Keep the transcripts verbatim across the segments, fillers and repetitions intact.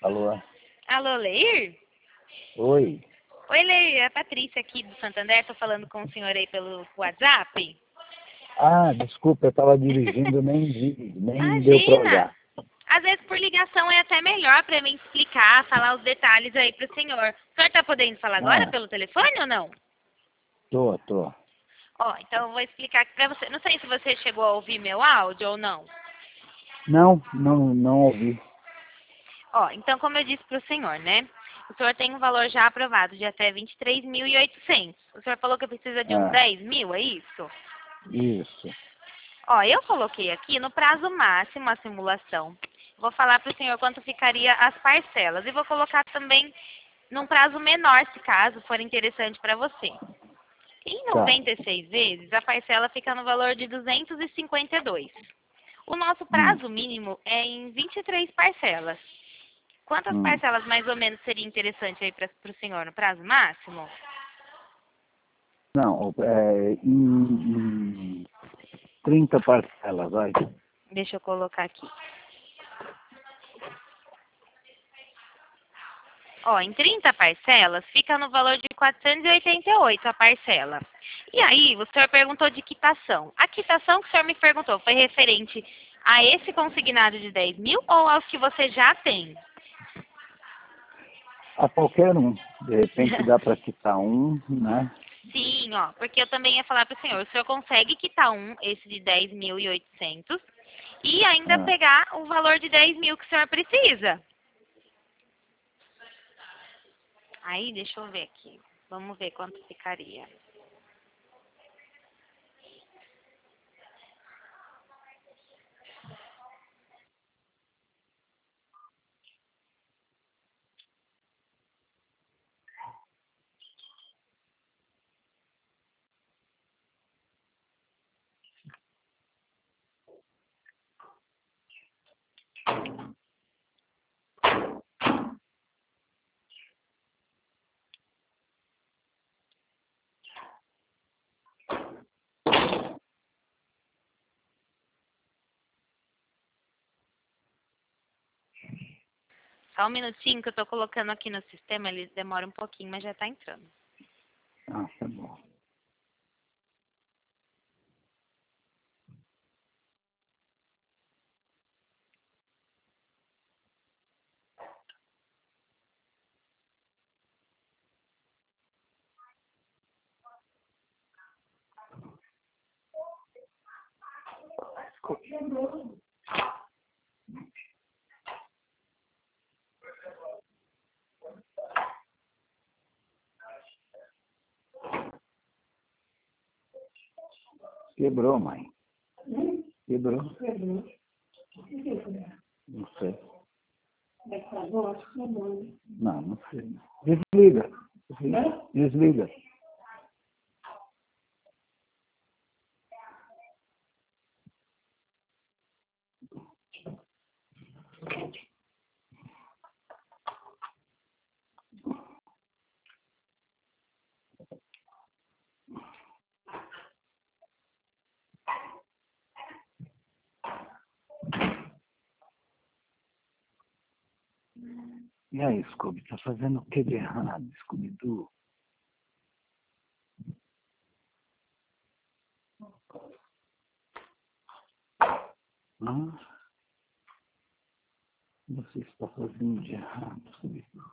Alô? Alô, Leir? Oi? Oi, Leir, é a Patrícia aqui do Santander, estou falando com o senhor aí pelo WhatsApp. Ah, desculpa, eu estava dirigindo, nem vi, nem deu para Imagina! olhar. Às vezes por ligação é até melhor para mim explicar, falar os detalhes aí para o senhor. O senhor está podendo falar agora Ah, pelo telefone ou não? tô, tô. Ó, então eu vou explicar aqui para você. Não sei se você chegou a ouvir meu áudio ou não. Não, não, não ouvi. Ó, então como eu disse para o senhor, né? O senhor tem um valor já aprovado de até vinte e três mil e oitocentos. O senhor falou que precisa de uns Ah, dez mil, é isso? isso. Ó, eu coloquei aqui no prazo máximo a simulação. Vou falar para o senhor quanto ficaria as parcelas. E vou colocar também num prazo menor, se caso for interessante para você. Em Tá. noventa e seis vezes, a parcela fica no valor de duzentos e cinquenta e dois. O nosso Hum, prazo mínimo é em vinte e três parcelas. Quantas hum. parcelas mais ou menos seria interessante aí para o senhor no prazo máximo? Não, é, em, em trinta parcelas, vai. Deixa eu colocar aqui. Ó, em trinta parcelas, fica no valor de quatrocentos e oitenta e oito a parcela. E aí, o senhor perguntou de quitação. A quitação que o senhor me perguntou foi referente a esse consignado de dez mil ou aos que você já tem? A qualquer um. De repente dá para quitar um, né? Sim, ó, porque eu também ia falar para o senhor, o senhor consegue quitar um, esse de dez mil e oitocentos, e ainda Ah, pegar o valor de dez mil que o senhor precisa. Aí, deixa eu ver aqui. Vamos ver quanto ficaria. Só um minutinho que eu tô colocando aqui no sistema, ele demora um pouquinho, mas já tá entrando. ah, tá bom. Quebrou, mãe. Quebrou. Não sei. Não, não sei. Desliga. Desliga. Desliga. E aí, Scooby, tá fazendo o que de errado, Scooby-Doo? Ah, você está fazendo de errado, Scooby-Doo.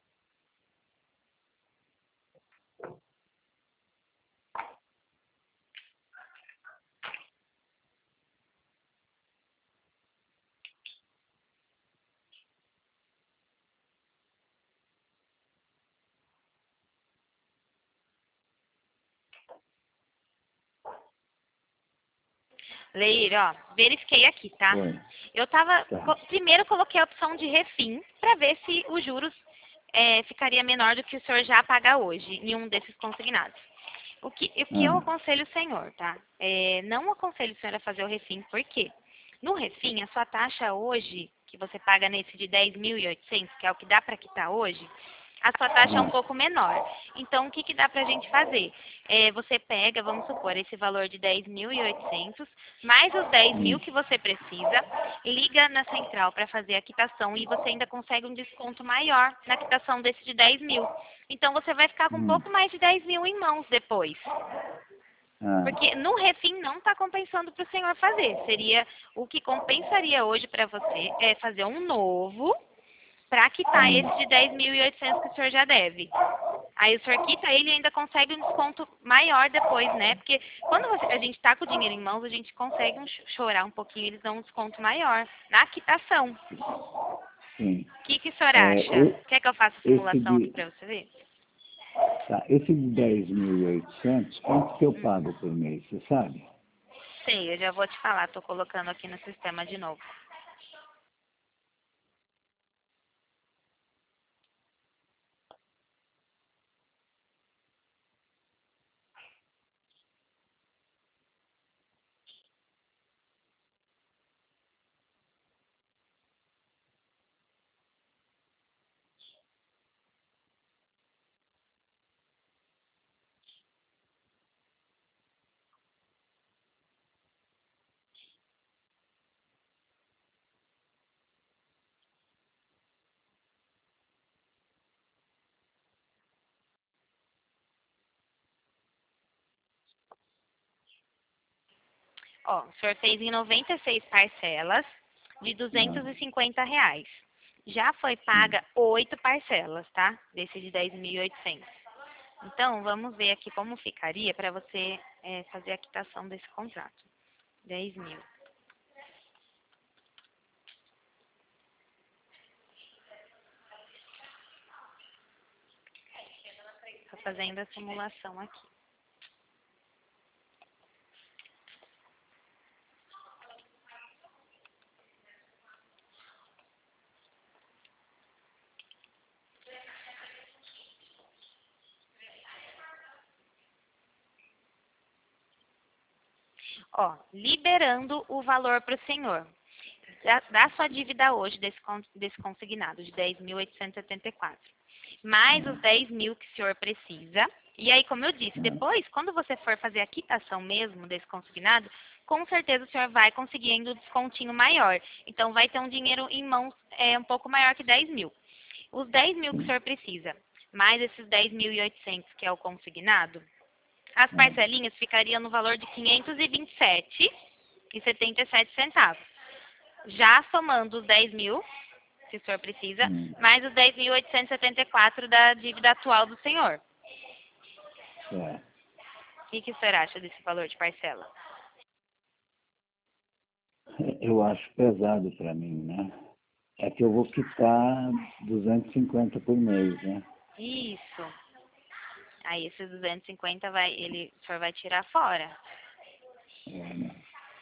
Leir, ó, verifiquei aqui, tá? Oi, Eu tava, tá. co- primeiro coloquei a opção de refim para ver se os juros é, ficaria menor do que o senhor já paga hoje em um desses consignados. O que, o que eu Ah, aconselho o senhor, tá? É, não aconselho o senhor a fazer o refim, por quê? No refim, a sua taxa hoje, que você paga nesse de dez mil e oitocentos, que é o que dá para quitar hoje, a sua taxa é um Ah, pouco menor. Então, o que, que dá para a gente fazer? É, você pega, vamos supor, esse valor de dez mil e oitocentos, mais os dez mil hum, que você precisa, liga na central para fazer a quitação e você ainda consegue um desconto maior na quitação desse de dez mil. Então, você vai ficar com um hum, pouco mais de dez mil em mãos depois. ah, Porque no refim não está compensando para o senhor fazer. Seria o que compensaria hoje para você é fazer um novo para quitar hum, esse de dez mil e oitocentos que o senhor já deve. Aí o senhor quita ele e ainda consegue um desconto maior depois, né? Porque quando você- a gente está com o dinheiro em mãos, a gente consegue um ch- chorar um pouquinho, eles dão um desconto maior na quitação. sim. O que, que o senhor É, acha? e- Quer que eu faça a esse simulação aqui de, para você ver? tá, esse de dez mil e oitocentos, quanto que eu Hum, pago por mês, você sabe? sei, eu já vou te falar, estou colocando aqui no sistema de novo. Ó, o senhor fez em noventa e seis parcelas de Ah, duzentos e cinquenta reais. Já foi sim. paga oito parcelas, tá? Desse de dez mil e oitocentos. Então, vamos ver aqui como ficaria para você é, fazer a quitação desse contrato. dez mil. Estou fazendo a simulação aqui. Ó, liberando o valor para o senhor. Da, da sua dívida hoje, desse, con- desse consignado, de dez mil oitocentos e setenta e quatro. Mais os Ah, dez mil que o senhor precisa. E aí, como eu disse, ah, depois, quando você for fazer a quitação mesmo desse consignado, com certeza o senhor vai conseguir ainda um descontinho maior. Então, vai ter um dinheiro em mãos é, um pouco maior que dez mil. Os dez mil que o sim. senhor precisa, mais esses dez mil e oitocentos que é o consignado, as Ah, parcelinhas ficariam no valor de quinhentos e vinte e sete reais e setenta e sete centavos. Já somando os dez mil, que o senhor precisa, hum, mais os dez mil oitocentos e setenta e quatro da dívida atual do senhor. certo. O que, que o senhor acha desse valor de parcela? Eu acho pesado para mim, né? É que eu vou quitar duzentos e cinquenta por mês, né? Isso. Aí esses duzentos e cinquenta vai, ele, o senhor vai tirar fora. É, né?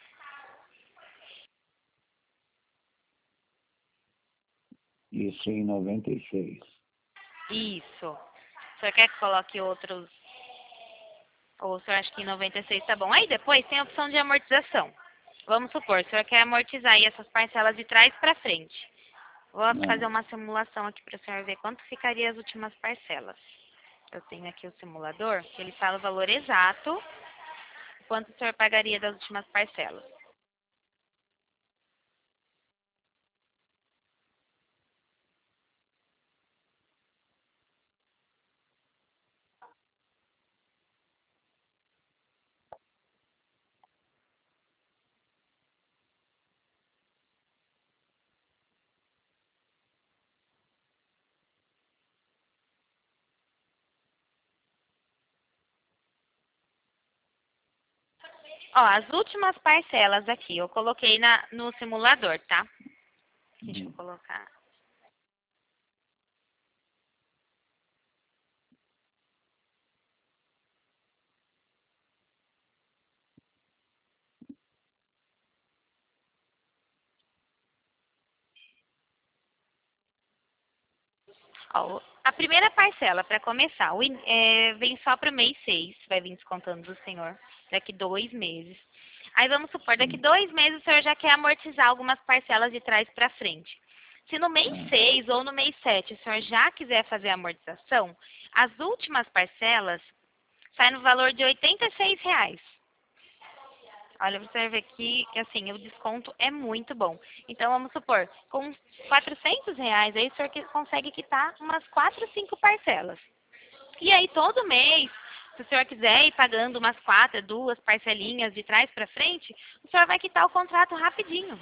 Isso em noventa e seis. Isso. O senhor quer que coloque outros, ou o senhor acha que em noventa e seis tá bom? Aí depois tem a opção de amortização. Vamos supor, o senhor quer amortizar aí essas parcelas de trás para frente. Vou Ah, fazer uma simulação aqui para o senhor ver quanto ficaria as últimas parcelas. Eu tenho aqui o simulador, que ele fala o valor exato, quanto o senhor pagaria das últimas parcelas. Ó, as últimas parcelas aqui, eu coloquei na, no simulador, tá? Deixa eu hum. colocar. Ó, a primeira parcela, para começar, o in- é, vem só para o mês seis, vai vir descontando do senhor, daqui dois meses. Aí vamos supor, daqui Sim. dois meses o senhor já quer amortizar algumas parcelas de trás para frente. Se no mês seis ou no mês sete o senhor já quiser fazer a amortização, as últimas parcelas saem no valor de oitenta e seis reais. Olha, você vê aqui que assim, o desconto é muito bom. Então, vamos supor, com quatrocentos reais, aí o senhor que- consegue quitar umas quatro, cinco parcelas. E aí, todo mês, se o senhor quiser ir pagando umas quatro, duas parcelinhas de trás para frente, o senhor vai quitar o contrato rapidinho.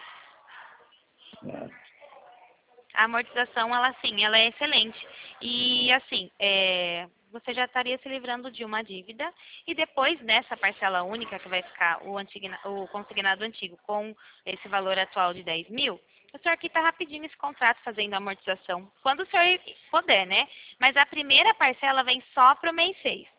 É, A amortização, ela sim, ela é excelente. E assim, é, você já estaria se livrando de uma dívida e depois nessa parcela única que vai ficar o, antigna- o consignado antigo com esse valor atual de dez mil, o senhor quita rapidinho esse contrato fazendo a amortização, quando o senhor puder, né? Mas a primeira parcela vem só para o mês seis.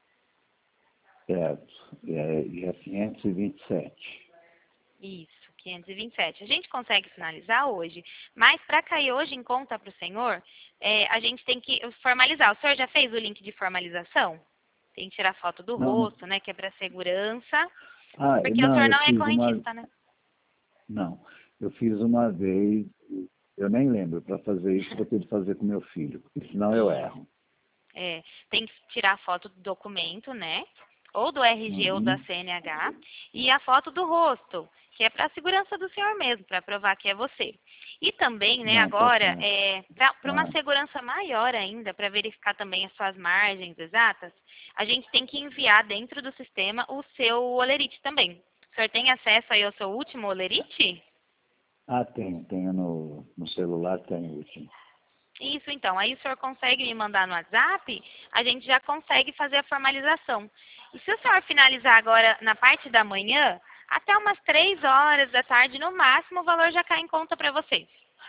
certo. E é, e é quinhentos e vinte e sete. Isso, quinhentos e vinte e sete. A gente consegue finalizar hoje, mas para cair hoje em conta para o senhor, é, a gente tem que formalizar. O senhor já fez o link de formalização? Tem que tirar foto do Não, não. rosto, né, que é para segurança, Ah, porque o não, senhor eu não é fiz uma. correntista, né? Não, eu fiz uma vez, eu nem lembro, para fazer isso vou ter de fazer com meu filho, porque senão eu Isso. erro. É, tem que tirar a foto do documento, né? Ou do R G ou da Uhum. C N H. E a foto do rosto, que é para a segurança do senhor mesmo, para provar que é você. E também, né, Não, tá agora, certo. é, para uma Ah, segurança maior ainda, para verificar também as suas margens exatas, a gente tem que enviar dentro do sistema o seu olerite também. O senhor tem acesso aí ao seu último olerite? ah tenho, tenho no, no celular, tenho o último. Isso, então. Aí o senhor consegue me mandar no WhatsApp, a gente já consegue fazer a formalização. E se o senhor finalizar agora na parte da manhã, até umas três horas da tarde, no máximo, o valor já cai em conta para você.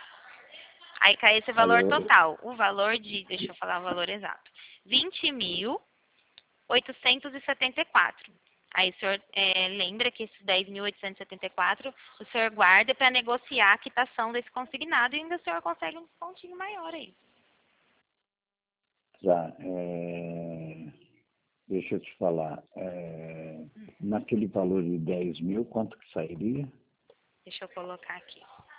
Aí cai esse Olha, valor eu, total. O valor de, deixa eu falar o valor exato, vinte mil oitocentos e setenta e quatro. Aí o senhor é, lembra que esses dez mil oitocentos e setenta e quatro o senhor guarda para negociar a quitação desse consignado e ainda o senhor consegue um descontinho maior aí. já, é, deixa eu te falar, é, naquele valor de dez mil, quanto que sairia? Deixa eu colocar aqui.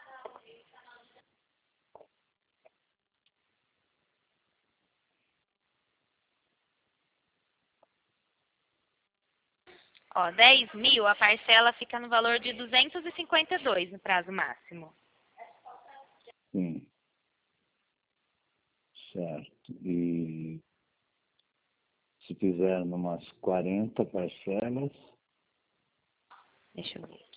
Ó, dez mil, a parcela fica no valor de duzentos e cinquenta e dois no prazo máximo. Sim, certo. E se fizer umas quarenta parcelas, Deixa eu ver.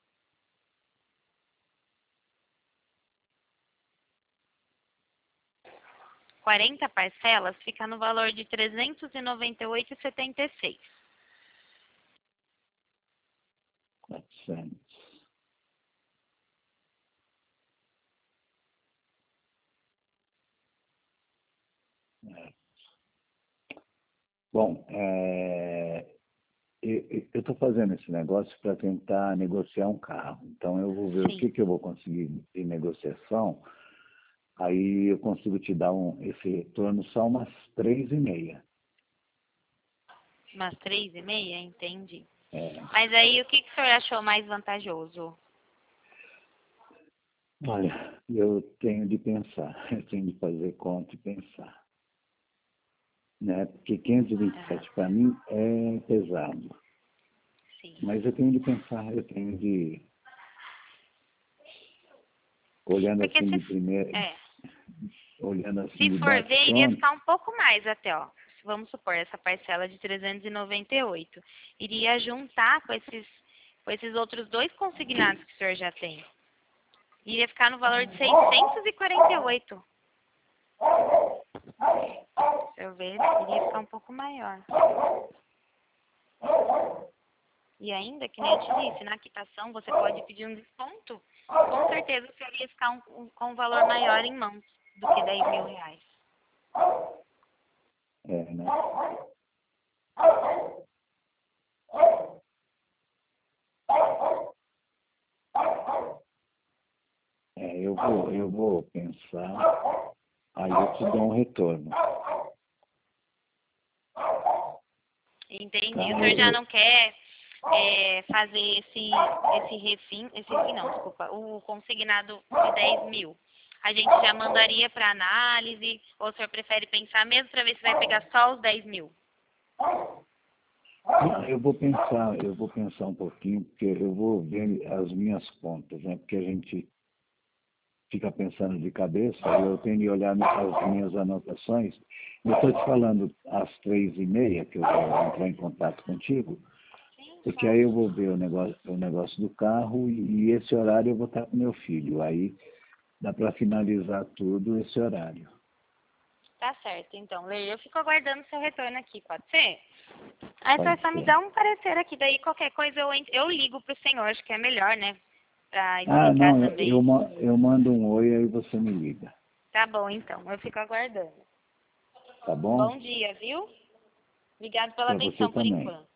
quarenta parcelas fica no valor de trezentos e noventa e oito reais e setenta e seis. quatrocentos. É. Bom, é, eu estou fazendo esse negócio para tentar negociar um carro. Então, eu vou ver o Sim. que, que eu vou conseguir de negociação. Aí eu consigo te dar um, esse retorno só umas três e meia. Umas três e meia, entendi. É, Mas aí, o que, que o senhor achou mais vantajoso? olha, eu tenho de pensar, eu tenho de fazer conta e pensar. Né? Porque quinhentos e vinte e Aham, sete para mim é pesado. sim. Mas eu tenho de pensar, eu tenho de, olhando Porque assim se, de primeira, é, olhando assim se de for ver, iria bate-pronto, ficar um pouco mais até, ó. Vamos supor, essa parcela de trezentos e noventa e oito. Iria juntar com esses, com esses outros dois consignados que o senhor já tem. Iria ficar no valor de seiscentos e quarenta e oito. Se eu ver, iria ficar um pouco maior. E ainda, que nem eu te disse, na quitação você pode pedir um desconto. Com certeza o senhor ia ficar um, um- com um valor maior em mãos do que dez mil reais. é, né? É, eu vou, eu vou pensar, aí eu te dou um retorno, Entendi. O tá? senhor Eu, já eu- não quer é, fazer esse, esse refim, esse refim não, desculpa, o consignado de dez mil. a gente já mandaria para análise, ou o senhor prefere pensar mesmo para ver se vai pegar só os dez mil? Não, eu vou pensar, eu vou pensar um pouquinho, porque eu vou ver as minhas contas, né? Porque a gente fica pensando de cabeça, eu tenho que olhar as minhas anotações. Eu estou te falando às três e meia que eu vou entrar em contato contigo, porque aí eu vou ver o negócio, o negócio do carro e, e esse horário eu vou estar com meu filho. Aí dá para finalizar tudo esse horário. Tá certo, então, Leila, eu fico aguardando seu retorno aqui, pode ser? Aí você Pode só me ser. dá um parecer aqui, daí qualquer coisa eu, en- eu ligo pro senhor, acho que é melhor, né? Pra Ah, explicar não, eu, eu também. ma- eu mando um oi aí você me liga. Tá bom, então, eu fico aguardando. Tá bom? Bom dia, viu? Obrigado pela Para você atenção por também. enquanto.